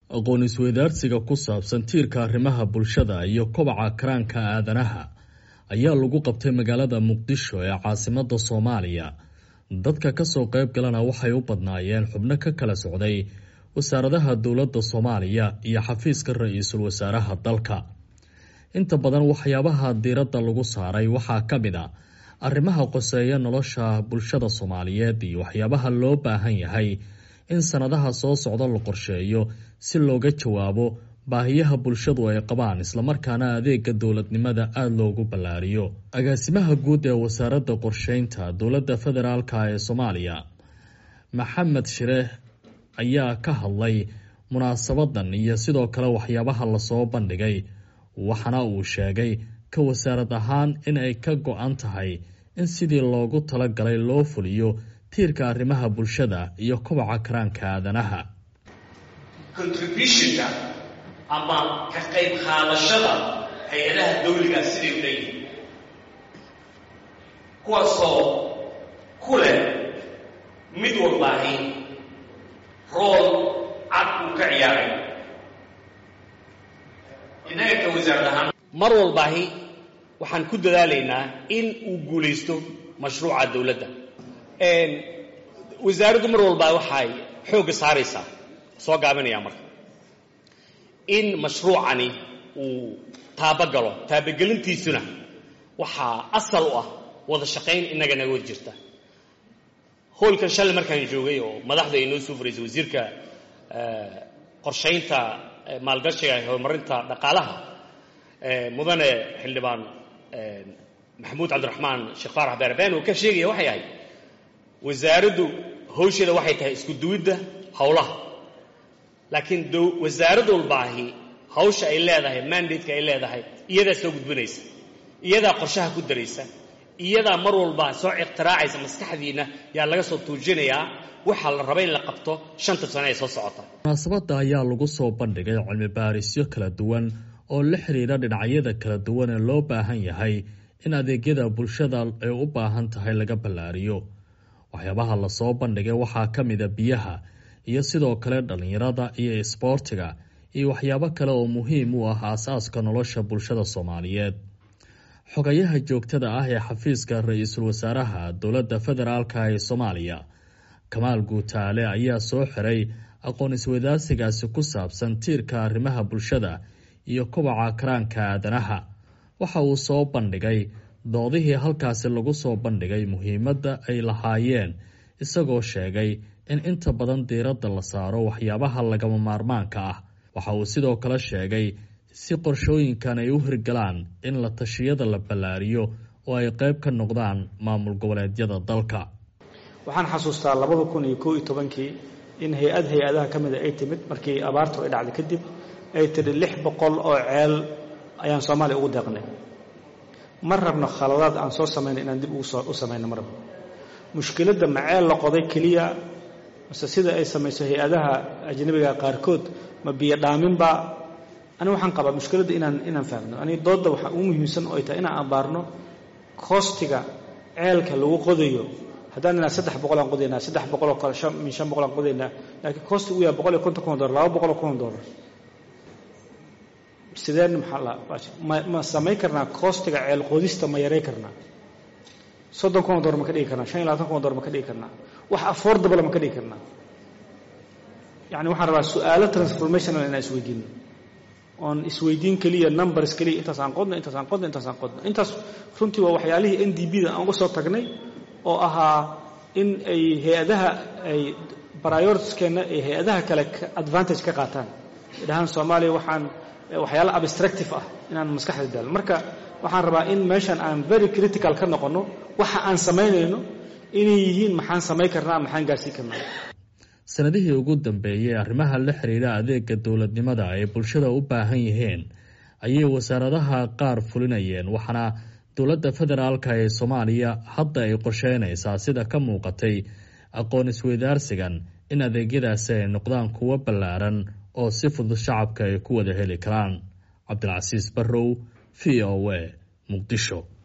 aqoon isweydaarsiga ku saabsan tiirka arrimaha bulshada iyo kobaca karaanka aadanaha ayaa lagu qabtay magaalada Muqdisho ee caasimadda Soomaaliya. Dadka ka soo qayb galana waxay u badnaayeen xubno ka kala socday wasaaradaha dowladda Soomaaliya iyo xafiiska ra'iisul wasaaraha dalka. Inta badan waxyaabaha diiradda lagu saaray waxaa ka mid ah arrimaha qoseeya nolosha bulshada Soomaaliyeed iyo waxyaabaha loo baahan yahay in sanadaha soo socda la qorsheeyo si looga jawaabo baahiyaha bulshadu ay qabaan isla markaana adeega dowladnimada aad loogu ballaariyo. Agaasimaha guud ee wasaaradda qorsheynta dowladda federaalka ee Soomaaliya Maxamed Shireeh ayaa ka hadlay munaasabadan iyo sidoo kale waxyaabaha la soo bandhigay, waxaana uu sheegay ka wasaarad ahaan in ay ka go'an tahay in sidii loogu talagalay loo fuliyo tiirka arrimaha bulshada iyo kobaca karaanka aadanaha. Contributionka ama ka qayb qaadashada hay'adaha dawliga sidii u leeyihiin kuwaasoo ku leh mid walbaahi rool cad uu ka ciyaaray. innaga ka wasaarad ahaan mar walbaahi waxaan ku dadaalaynaa in uu guulaysto mashruuca dawladda. wasaaraddu mar walba waxay xoogga saaraysaa soo gaabinaya marka in mashruucani uu taabagalo. taabagelintiisuna waxaa asal u ah wada shaqayn innaga naga wada jirta. howlkan shalay markaan joogay oo madaxda ay noo soo furaysay wasiirka qorshaynta maalgashiga iyo horumarinta dhaqaalaha mudane xildhibaan maxamuud cabdiraxmaan sheekh faarax beerbeen oo ka sheegaya waxay ahayd wasaaraddu hawsheeda waxay tahay isku duwidda howlaha, laakiin wasaarad walbaahi hawsha ay leedahay mandateka ay leedahay iyadaa soo gudbinaysa, iyadaa qorshaha ku daraysa, iyadaa mar walba soo iqtiraacaysa. maskaxdiina yaa laga soo tuujinayaa waxa la raba in la qabto 5 sano ay soo socota. munaasabada ayaa lagu soo bandhigay cilmi baarisyo kala duwan oo la xiriira dhinacyada kala duwan ee loo baahan yahay in adeegyada bulshada ay u baahan tahay laga ballaariyo. waxyaabaha la soo bandhigay waxaa ka mid ah biyaha iyo sidoo kale dhalinyarada iyo isboortiga iyo waxyaabo kale oo muhiim u ah aasaaska nolosha bulshada Soomaaliyeed. xogayaha joogtada ah ee xafiiska ra'iisul wasaaraha dowladda federaalka ee Soomaaliya Kamaal Guutaale ayaa soo xiray aqoon isweydaarsigaasi ku saabsan tiirka arrimaha bulshada iyo kobaca karaanka aadanaha. waxa uu soo bandhigay doodihii halkaasi lagu soo bandhigay muhiimadda ay lahaayeen, isagoo sheegay in inta badan diiradda la saaro waxyaabaha lagama maarmaanka ah. waxa uu sidoo kale sheegay si qorshooyinkan ay u hirgalaan in la tashiyada la ballaariyo oo ay qayb ka noqdaan maamul goboleedyada dalka. waxaan xasuustaa 2011 in hay-adaha ka mid ay timid markii abaartu ay dhacday kadib ay tiri 600 oo ceel ayaan Soomaaliya ugu deeqnay. ma rabno khaladaad aan soo sameeyno inaan dib u sameeyno mar. mushkiladda maceel la qoday kaliya mise sida ay sameeyso hay-adaha ajnabiga qaarkood ma biyo dhaamin ba. ani waxaan qabaa mushkiladda inaan fahmno. ani doodda waxa ugu muhiimsan oo ay tahay inaan abaarno koostiga ceelka lagu qodayo. haddaan inaan 300 aan qodaynaa 300 oo kale 500 aan qodaynaa, laakiin koosti uu yahay $150 $200. sideen ma samayn karnaa koostiga ceel qodista ma yareyn karnaa? $30,000 ma ka dhigi karnaa? $25,000 ma ka dhigi karnaa? wax affordable ma ka dhigi karnaa? yani waxaan rabaa su'aalo transformational inaan isweydiino, oon isweydiin kaliya numbers kaliya intaas aan qodno intaas. runtii waa waxyaalihii NDB-da aan uga soo tagnay oo ahaa in ay hay-adaha ay prioritieskeena ay hay-adaha kale advantage ka qaataan. dhahaan Soomaaliya waxyaalo abstractive ah inaan maskaxda daalno. marka waxaan rabaa in meeshan aan very critical ka noqono waxa aan samaynayno inay yihiin maxaan samayn karnaa, maxaan gaarsiin karnaa. sanadihii ugu dambeeyay arrimaha la xiriira adeega dowladnimada ay bulshada u baahan yihiin ayay wasaaradaha qaar fulinayeen, waxaana dowladda federaalka ee Soomaaliya hadda ay qorsheynaysaa sida ka muuqatay aqoon isweydaarsigan in adeegyadaasi ay noqdaan kuwo ballaaran oo si fudud shacabka ay ku wada heli karaan. Cabdilcasiis Barrow, VOA, Muqdisho.